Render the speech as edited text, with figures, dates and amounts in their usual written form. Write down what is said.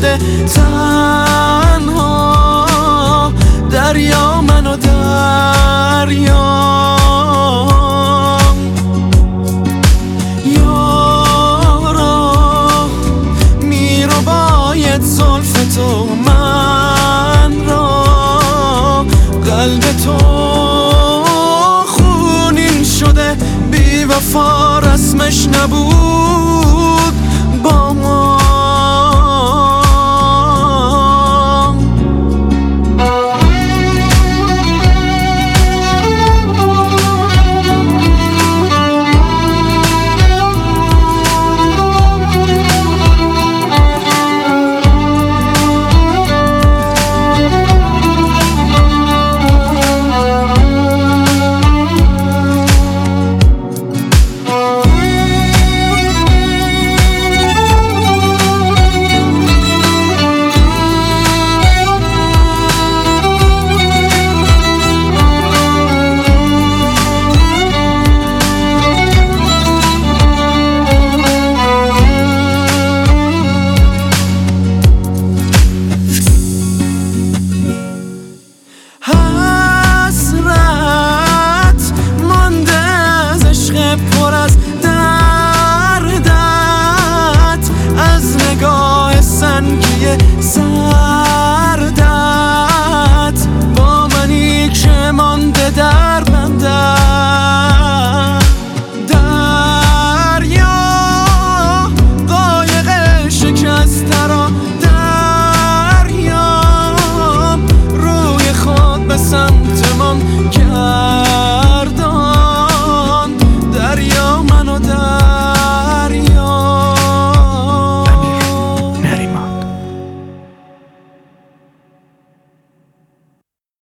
شده تنها، دریا من و دریا. یارا میرو باید زلف تو من را، قلب تو خونین شده، بی وفا رسمش نبود با ما. پر از دردت از نگاه سنگی سردت، با منی که مانده در بندت. دریا قایق شکسته را دریام، روی خود به سمت من کرد.